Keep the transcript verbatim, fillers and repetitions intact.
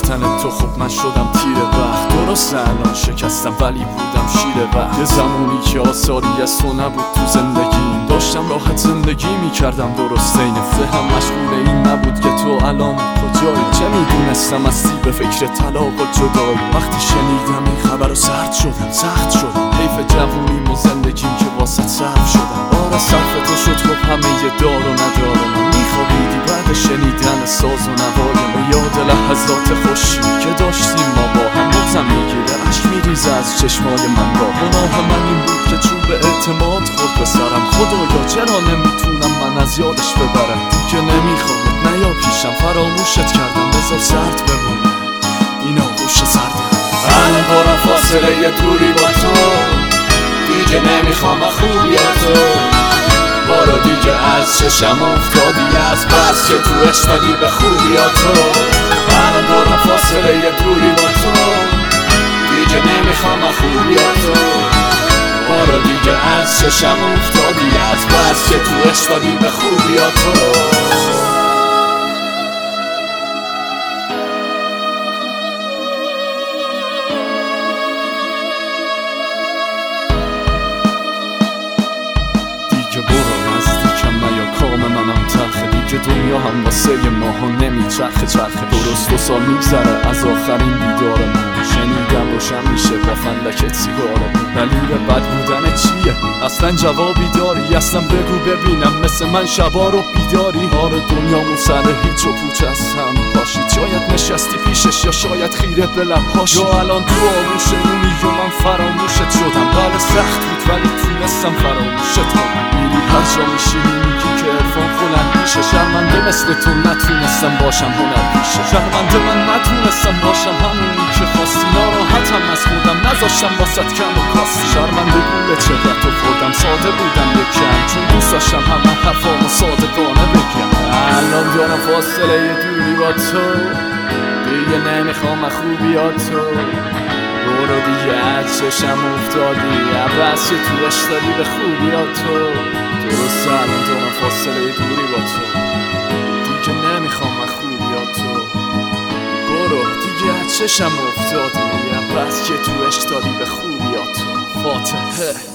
رفتن تو خب من شدم تیر وقت. درست الان شکستم ولی بودم شیر وقت. یه زمانی که آثاری از تو نبود تو زندگیم، داشتم راحت زندگی میکردم درست این ذهنم مشغول این نبود که تو الان کجایی. چه میدونستم از به فکر طلاق و جدایی. وقتی شنیدم این خبر رو سرد شدم، سخت شدم. حیف جوونیم و زندگیم که واسط صرف شدم. آره صرف تو شد خب همه یه دار و ندار من. میخوابیدی بعد شنیدن ساز و نوای من. یاد لحظات خوشی که داشتیم ما با هم. بغزم میگیره عشق میریزه از چشمای من با. گناه من این بود که چوب اعتماد خورد به سرم. خدایا چرا نمیتونم من از یادش ببرم. دیگه نمیخوامت نیا پیشم، فراموشت کردم بذار سرد بمونه این آغوش سردم. الان دارم فاصله یه دوری با تو، دیگه نمیخوام خوبیاتو. بارو دیگه از چشم افتادی از بس که تو عشق دادی به خوبیاتو. الان دارم فاصله یه دوری با تو، دیگه نمیخوام خوبیاتو. بارو دیگه از چشم افتادی از بس که تو عشق دادی به خوبیاتو. که دنیا هم واسه ماها نمیچرخه چرخه. درست دو سال میگذره از آخرین دیدار من. شنیدم روشن میشه با فندک سیگارمون. دلیل بد بودن چیه؟ اصلا جوابی داری؟ اصلا بگو ببینم مثل من شبا رو بیداری. آره دنیامون سر هیچ و پوچ از هم پاشید. شاید نشستی پیشش یا شاید خیره به لبهاش. یا الان تو آغوش اونی و من فراموشت شدم. بله سخت بود ولی تونستم فراموشت کنم. میری هر جا میشینی میگی که عرفان خونم میشه. شرمنده مثل تو نتونستم باشم هنر پیشه. شرمنده من نتونستم باشم همونی که خواستی. ناراحتم از خودم نذاشتم واسط کم و کاستی. شرمنده گوله چهرت رو خوردم، ساده بودم یکم چون دوست داشتم همه حرفامو صادقانه بگم. الان دارم فاصله یه دوری با تو، دیگه نمیخوام خوبیاتو. برو دیگه از چشم افتادی عباس که تو عشق دادی به خوبیاتو. درست الان دارم فاصله یه دوری با تو، دیگه نمیخوام خوبیاتو. برو دیگه از چشم افتادی عباس که تو عشق دادی به خوبیاتو. فاتحه.